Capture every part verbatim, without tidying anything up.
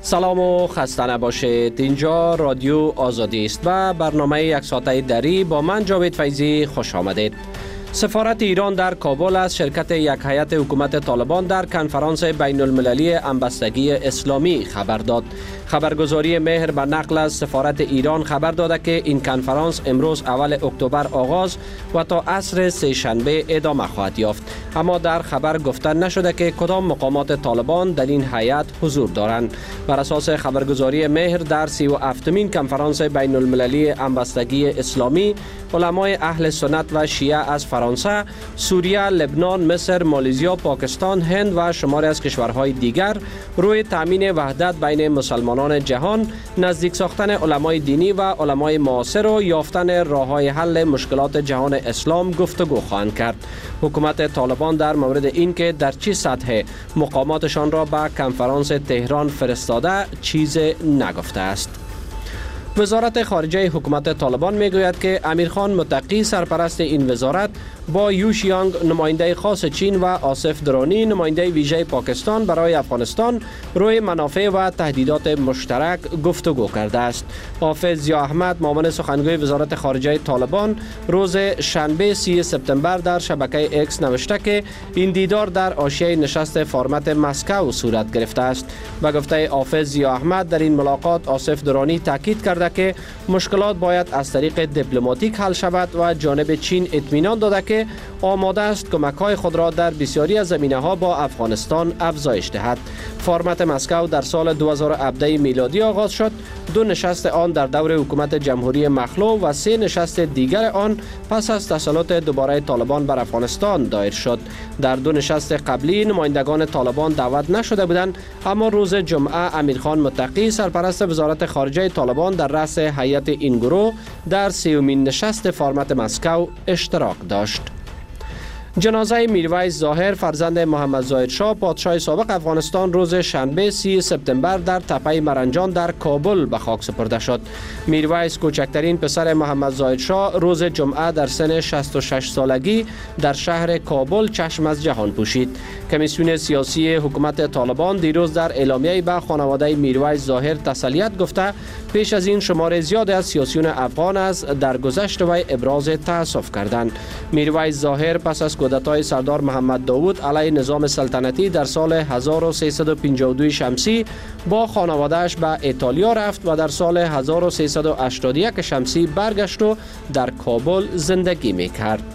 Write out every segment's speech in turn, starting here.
سلام و خسته نباشید. اینجا رادیو آزادی است و برنامه یک ساعته دری با من جاوید فیضی خوش آمدید. سفارت ایران در کابل از شرکت یک هیئت حکومت طالبان در کنفرانس بین المللی همبستگی اسلامی خبر داد. خبرگزاری مهر به نقل از سفارت ایران خبر داده که این کنفرانس امروز اول اکتبر آغاز و تا عصر سه شنبه ادامه خواهد یافت. اما در خبر گفته نشده که کدام مقامات طالبان در این هیئت حضور دارند. بر اساس خبرگزاری مهر در سی و هفتمین کنفرانس بین المللی همبستگی اسلامی علمای اهل سنت و شیعه از فرانسه، سوریه، لبنان، مصر، مالزیا، پاکستان، هند و شماری از کشورهای دیگر روی تامین وحدت بین مسلمانان جهان، نزدیک ساختن علمای دینی و علمای معاصر و یافتن راه‌های حل مشکلات جهان اسلام گفتگو خواهند کرد. حکومت طالبان در مورد اینکه در چه سطح مقاماتشان را به کنفرانس تهران فرستاده چیزی نگفته است. وزارت خارجه حکومت طالبان میگوید که امیرخان متقی سرپرست این وزارت با یوشیانگ نماینده خاص چین و آصف درانی نماینده ویژه پاکستان برای افغانستان روی منافع و تهدیدات مشترک گفتگو کرده است. حافظ ضیا احمد معاون سخنگوی وزارت خارجه طالبان روز شنبه سی سپتامبر در شبکه اکس نوشته که این دیدار در حاشیه نشست فرمت مسکو صورت گرفته است. به گفته حافظ ضیا احمد در این ملاقات آصف درانی تاکید کرده که مشکلات باید از طریق دیپلماتیک حل شود و جانب چین اطمینان داده که آماده است کمک‌های خود را در بسیاری از زمینه‌ها با افغانستان افزایش دهد. فرمت مسکو در سال دو هزار و هفده میلادی آغاز شد. دو نشست آن در دور حکومت جمهوری مخلوع و سه نشست دیگر آن پس از تسلط دوباره طالبان بر افغانستان دایر شد. در دو نشست قبلی نمایندگان طالبان دعوت نشده بودند، اما روز جمعه امیرخان متقی سرپرست وزارت خارجه طالبان در رأس هیئت این گروه در سیومین نشست فرمت مسکو اشتراک داشت. جنازه میرویس ظاهر فرزند محمد ظاهر شاه پادشاه سابق افغانستان روز شنبه سی سپتامبر در تپه مرنجان در کابل به خاک سپرده شد. میرویس کوچکترین پسر محمد ظاهر شاه روز جمعه در سن شصت و شش سالگی در شهر کابل چشم از جهان پوشید. کمیسیون سیاسی حکومت طالبان دیروز در اعلامیه به خانواده میرویس ظاهر تسلیت گفته پیش از این شمار زیادی از سیاسیون افغان از درگذشت وی ابراز تأسف کردند. میرویس ظاهر پس از کودتای سردار محمد داوود علیه نظام سلطنتی در سال هزار و سیصد و پنجاه و دو شمسی با خانواده‌اش به ایتالیا رفت و در سال هزار و سیصد و هشتاد و یک شمسی برگشت و در کابل زندگی می‌کرد.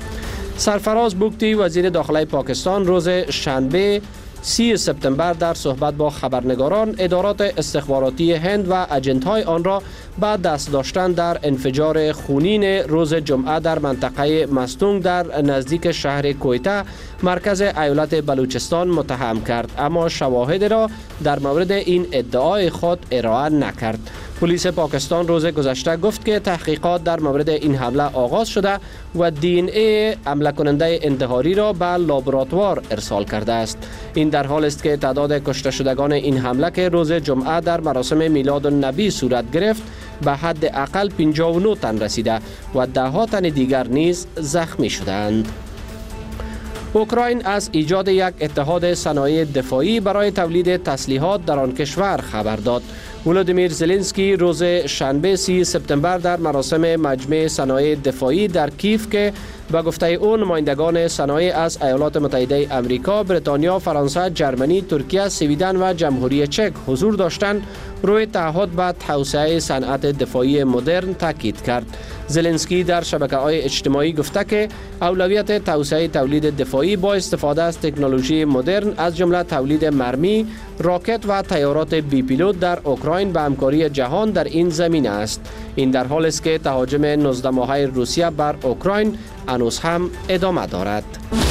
سرفراز بوگتی وزیر داخلی پاکستان روز شنبه سی سپتامبر در صحبت با خبرنگاران ادارات استخباراتی هند و اجنت‌های آن را به دست داشتن در انفجار خونین روز جمعه در منطقه مستونگ در نزدیک شهر کویته مرکز ایالت بلوچستان متهم کرد، اما شواهد را در مورد این ادعای خود ارائه نکرد. پلیس پاکستان روز گذشته گفت که تحقیقات در مورد این حمله آغاز شده و دی ان ای حمله کننده انتحاری را به لابراتوار ارسال کرده است. این در حال است که تعداد کشته شدگان این حمله که روز جمعه در مراسم میلاد النبی صورت گرفت به حد اقل پنجاه و نه تن رسیده و ده ها تن دیگر نیز زخمی شدند. اوکراین از ایجاد یک اتحاد صنایع دفاعی برای تولید تسلیحات در آن کشور خبر داد. ولودیمیر زلنسکی روز شنبه سی سپتامبر در مراسم مجمع صنایع دفاعی در کیف که به گفته او نمایندگان صنایع از ایالات متحده آمریکا، بریتانیا، فرانسه، جرمنی، ترکیه، سویدن و جمهوری چک حضور داشتند، روی تعهد به توسعه صنعت دفاعی مدرن تاکید کرد. زلنسکی در شبکه‌های اجتماعی گفته که اولویت توسعه تولید دفاعی با استفاده از تکنولوژی مدرن از جمله تولید مرمی، راکت و تیارات بی پیلوت در اوکراین به همکاری جهان در این زمینه است. این در حالی است که تهاجم نوزده ماهه روسیه بر اوکراین هنوز هم ادامه دارد.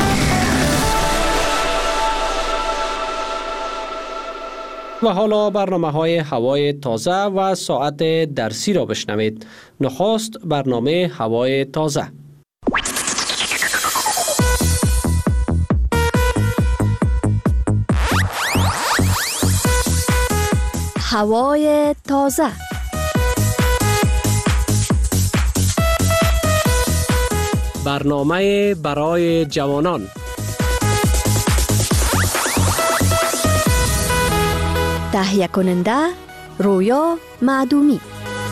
و حالا برنامه های هوای تازه و ساعت درسی را بشنوید. نخست برنامه هوای تازه. هوای تازه. برنامه برای جوانان. تهیه کننده رویا معدومی.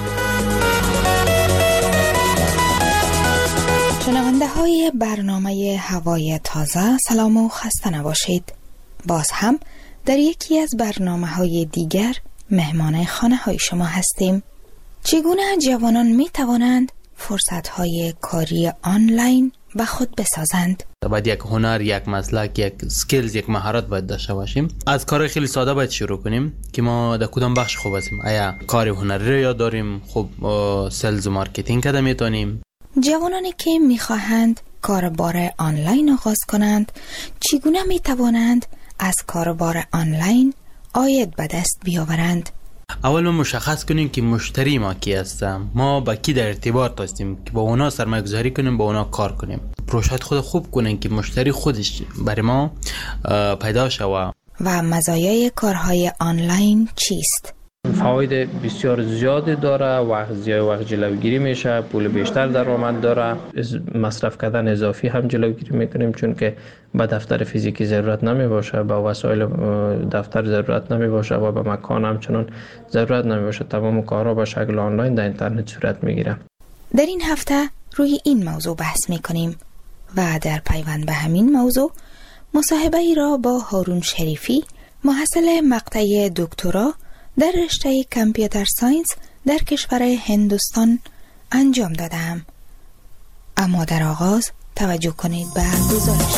شنونده های برنامه هوای تازه، سلام و خسته نباشید. باز هم در یکی از برنامه های دیگر مهمان خانه های شما هستیم. چگونه جوانان می توانند فرصت های کاری آنلاین به خود بسازند؟ باید یک هنر، یک مسلک، یک سکیلز، یک مهارت باید داشته باشیم. از کار خیلی ساده باید شروع کنیم که ما در کدام بخش خوب هستیم. آیا کار هنری رو یاد داریم؟ خب سلز و مارکتینگ کده میتونیم. جوانانی که میخواهند کاربار آنلاین آغاز کنند، چگونه میتوانند از کاربار آنلاین عاید به دست بیاورند؟ اول ما مشخص کنیم که مشتری ما کی هستیم، ما با کی در ارتباط هستیم که با اونا سرمایه گذاری کنیم، با اونا کار کنیم. پروژه خود خوب کنیم که مشتری خودش برای ما پیدا شود. و مزایای کارهای آنلاین چیست؟ فواید بسیار زیادی داره. وقت زیاد وقت جلوگیری میشه، پول بیشتر درآمد داره، مصرف کردن اضافی هم جلوگیری میکنیم چون که به دفتر فیزیکی ضرورت نمی باشه، به وسایل دفتر ضرورت نمی باشه و به مکان همچنان ضرورت نمی باشه. تمام کارها به شکل آنلاین در اینترنت صورت میگیره. در این هفته روی این موضوع بحث میکنیم و در پیوند به همین موضوع مصاحبه ای را با هارون شریفی، محصل مقطع دکترا در رشته کامپیوتر ساینس در کشور هندوستان انجام دادم. اما در آغاز توجه کنید به گزارش.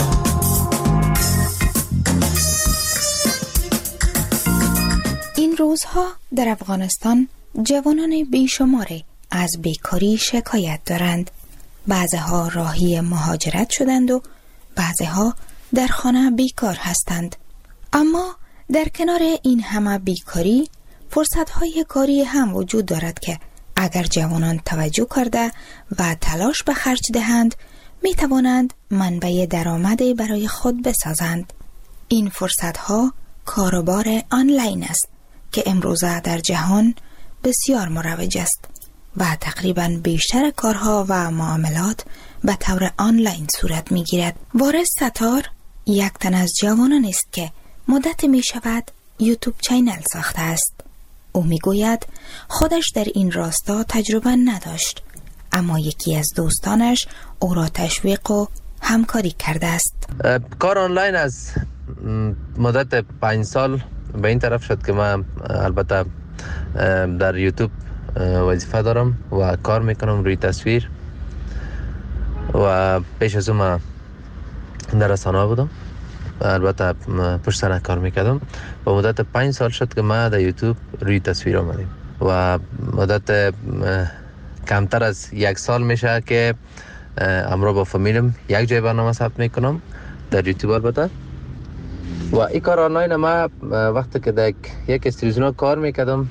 این روزها در افغانستان جوانان بیشماری از بیکاری شکایت دارند. بعضها راهی مهاجرت شدند و بعضها در خانه بیکار هستند. اما در کنار این همه بیکاری، فرصت‌های کاری هم وجود دارد که اگر جوانان توجه کرده و تلاش به خرج دهند، می توانند منبع درآمدی برای خود بسازند. این فرصت‌ها کاروبار آنلاین است که امروزه در جهان بسیار مروج است و تقریباً بیشتر کارها و معاملات به طور آنلاین صورت می گیرد. وارث ستار یک تن از جوانان است که مدت می شود یوتیوب چینل ساخته است. او می گوید خودش در این راستا تجربه نداشت، اما یکی از دوستانش او را تشویق و همکاری کرده است. کار آنلاین از مدت پنج سال به این طرف شد که من البته در یوتیوب وظیفه دارم و کار میکنم روی تصویر و پیش از اون من در رسانه بودم، البته پشت سر کار میکردم. با مدت پنج سال شد که من در یوتیوب روی تصویر آمدیم و مدت کمتر از یک سال میشه که امروز با فامیلم یک جای برنامه ثبت میکنم در یوتیوب. البته و این کار آنلاین ما وقتی که در یک استودیو کار میکردم،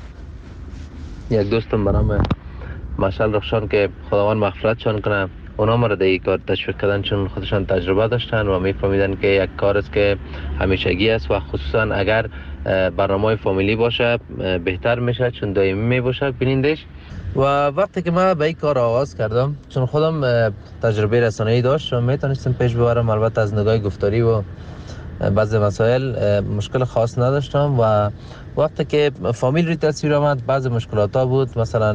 یک دوستم به نام مشعل رخشان که خداوند مغفرتشان کنه، اونا ما را در این کار تشویق کردن چون خودشان تجربه داشتن و میفهمیدن که یک کار است که همیشگی است و خصوصا اگر برنامه فامیلی باشه بهتر میشه چون دائمی میباشه بینندش. و وقتی که من به این کار آغاز کردم، چون خودم تجربه رسانه‌ای داشتم، میتونستم پیش ببرم. البته از نگاه گفتاری و بعضی مسائل مشکل خاص نداشتم و وقتی که فامیل روی تصویر آمد بعضی مشکلات ها بود، مثلا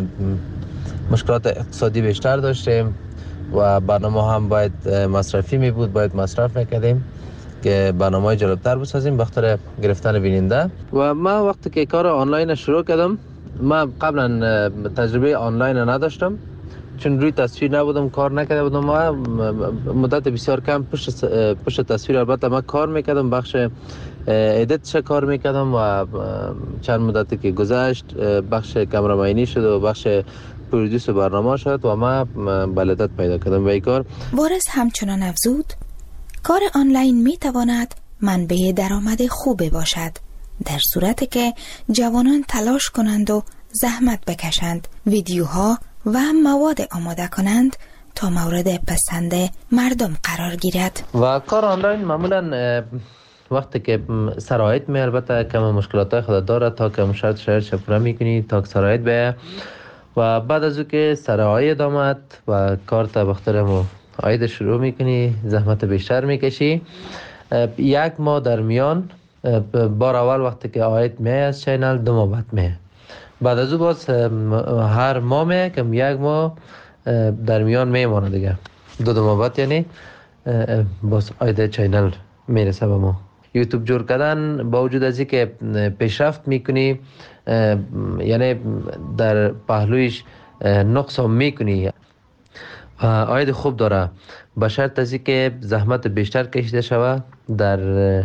مشکلات اقتصادی بیشتر داشتیم و برنامه هم باید مصرفی می بود، باید مصرف میکردیم که برنامه جالبتر بسازیم بخاطر گرفتن بیننده. و من وقتی که کار آنلاین شروع کردم، من قبلا تجربه آنلاین نداشتم چون روی تصویر نبودم، کار نکرده بودم. ما مدت بسیار کم پشت پشت تصویر البته من کار میکردم، بخش ادیتش کار میکردم و چند مدتی که گذشت بخش کامرامانی شد و بخش پرودوس برنامه شد و ما بلدت پیدا کردم به این کار. وارث همچنان افزود کار آنلاین میتواند منبع درآمد خوبی باشد در صورتی که جوانان تلاش کنند و زحمت بکشند، ویدیوها و مواد آماده کنند تا مورد پسند مردم قرار گیرد. و کار آنلاین معمولا وقتی که سرایت می البته کم مشکلات خود داره تا که شرط شرط شپره میکنی تا که سرایت به و بعد از او که سرایت آمد و کار تا بخترم آید شروع میکنی، زحمت بیشتر میکشی. یک ماه در میان بار اول وقتی که آید می از چینل دو ماه بعد می، بعد از او باز هر ماه می کم یک ماه در میان میمانه دیگه، دو دو ماه بعد یعنی باز آید چینل میرسه به ما. یوتیوب جور کردن با وجود از اینکه پیشرفت میکنی، یعنی در پهلویش نقص هم میکنی، آید خوب داره به شرط از اینکه زحمت بیشتر کشیده شود در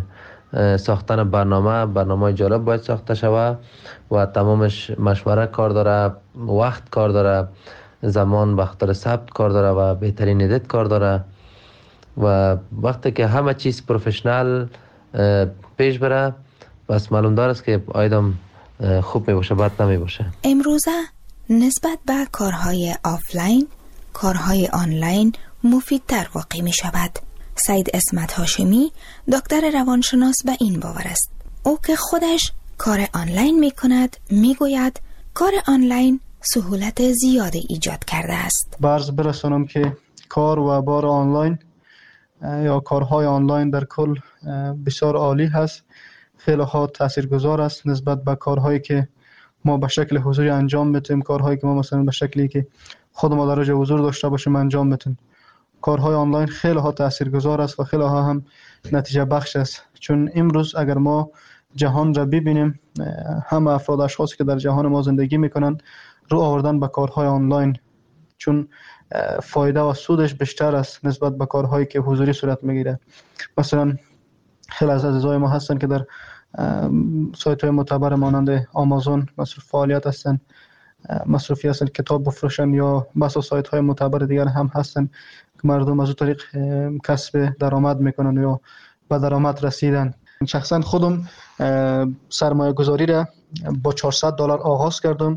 ساختن برنامه. برنامه جالب باید ساخته شود و تمامش مشوره کار داره، وقت کار داره، زمان بخاطر ثبت کار داره و بهترین ادیت کار داره. و وقتی که همه چیز پروفشنال پیش بره بس معلوم داره است که آیدم خوب می باشه، بد نمی باشه. امروزه نسبت به کارهای آفلاین، کارهای آنلاین مفیدتر واقع می شود. سید اسمت هاشمی دکتر روانشناس به این باور است. او که خودش کار آنلاین می کند می گوید کار آنلاین سهولت زیادی ایجاد کرده است. برز برسانم که کار و بار آنلاین یا کارهای آنلاین در کل بسیار عالی هست، خیلی ها تاثیرگذار است نسبت به کارهایی که ما به شکل حضوری انجام میتیم. کارهایی که ما مثلا به شکلی که خود ما در جای حضور داشته باشیم انجام میتیم. کارهای آنلاین خیلی ها تاثیرگذار است و خیلی ها هم نتیجه بخش است، چون امروز اگر ما جهان را ببینیم، همه افراد اشخاصی که در جهان ما زندگی میکنن رو آوردن به کارهای آنلاین، چون فایده و سودش بیشتر است نسبت به کارهایی که حضوری صورت میگیره. مثلا خیلی از عزیزای ما هستن که در سایت های معتبر مانند آمازون مصروف فعالیت هستن، مصروفی هستن کتاب بفروشن، یا بس سایت های معتبر دیگر هم هستن که مردم از اون طریق کسب درآمد میکنن یا به درآمد رسیدن. شخصا خودم سرمایه گذاری را با چهارصد دلار آغاز کردم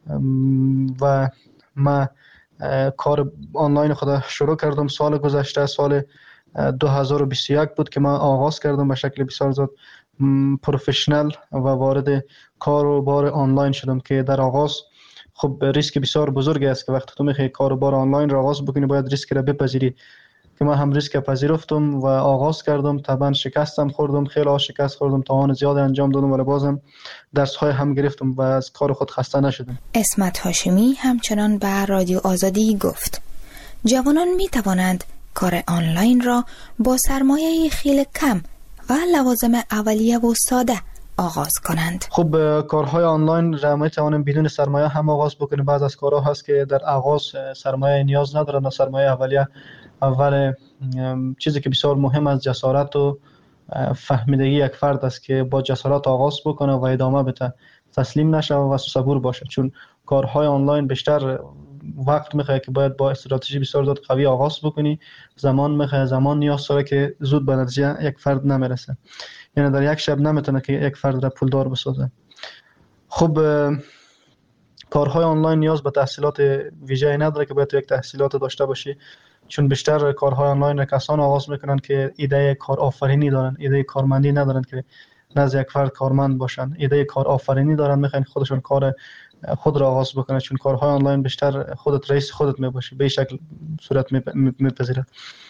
و من کار آنلاین خود شروع کردم سال گذشته، سال دو هزار و بیست و یک بود که من آغاز کردم به شکل بسیار زیاد پروفشنال و وارد کار و بار آنلاین شدم که در آغاز خب ریسک بسیار بزرگی است که وقتی تو میخوای کار و بار آنلاین را آغاز بکنی باید ریسک را بپذیری، که من هم ریسک پذیرفتم و آغاز کردم. طبعا شکستم خوردم، خیلی ها شکست خوردم، توان زیاد انجام دادم ولی بازم درس های هم گرفتم و از کار خود خسته نشدم. اسمت هاشمی همچنان به رادیو آزادی گفت جوانان می توانند کار آنلاین را با سرمایه خیلی کم و لوازم اولیه و ساده آغاز کنند. خب کارهای آنلاین را می توانیم بدون سرمایه هم آغاز بکنیم. بعض از کارها هست که در آغاز سرمایه نیاز ندارند، سرمایه اولیه. اول چیزی که بسیار مهم است جسارت و فهمیدگی یک فرد است که با جسارت آغاز بکنه و ادامه بده، تسلیم نشه و صبور باشه، چون کارهای آنلاین بیشتر وقت میخواد که باید با استراتژی بسیار زیاد قوی آغاز بکنی، زمان میخواد، زمان نیاز داره که زود به نتیجه یک فرد نمیرسه، یعنی در یک شب نمیتونه که یک فرد را پولدار بسازه. خب کارهای آنلاین نیاز به تحصیلات ویژه‌ای نداره که باید تو یک تحصیلات داشته باشی، چون بیشتر کارهای آنلاین را کسان آغاز میکنن که ایده کار آفرینی دارن، ایده کارمندی ندارن که نزد یک فرد کارمند باشن، ایده کار آفرینی دارن، میخوان خودشون کار خود را آغاز بکنن، چون کارهای آنلاین بیشتر خودت رئیس خودت میباشی، به شکل صورت میپذیره.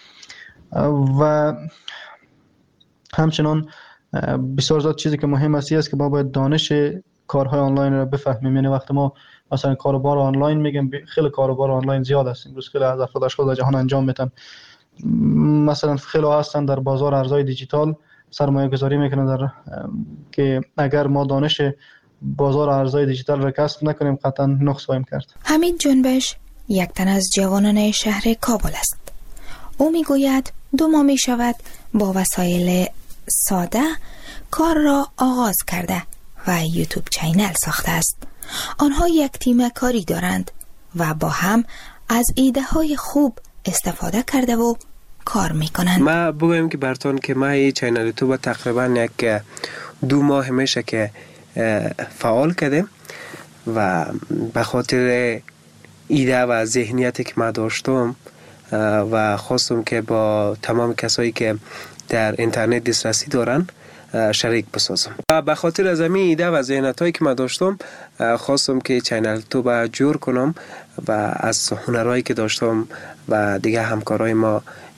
و همچنان بسیار زیاد چیزی که مهم است است که ما باید دانش کارهای آنلاین را بفهمیم. یعنی وقتی ما مثلا کاروبار آنلاین میگیم، خیلی کاروبار آنلاین زیاد است امروز، خیلی از افراد اشخاص در جهان انجام میدن. مثلا خیلی هستن در بازار ارزهای دیجیتال سرمایه گذاری میکنن در که اگر ما دانش بازار ارزهای دیجیتال را کسب نکنیم قطعا نقص خواهیم کرد. حمید جنبش یک تن از جوانان شهر کابل است. او میگوید دو ماه می شود با وسایل ساده کار را آغاز کرده و یوتیوب چینل ساخته است. آنها یک تیم کاری دارند و با هم از ایده های خوب استفاده کرده و کار میکنند. ما بگویم که براتون که ما این چینل یوتیوب تقریبا یک دو ماه میشه که فعال کردیم و به خاطر ایده و ذهنیتی که ما داشتم و خواستم که با تمام کسایی که در اینترنت دسترسی دارن شریک بسازم و به خاطر از همین ایده و ذهنیتایی که من داشتم خواستم که چینل یوتیوب جور کنم و از هنرهایی که داشتم و دیگه همکارای ما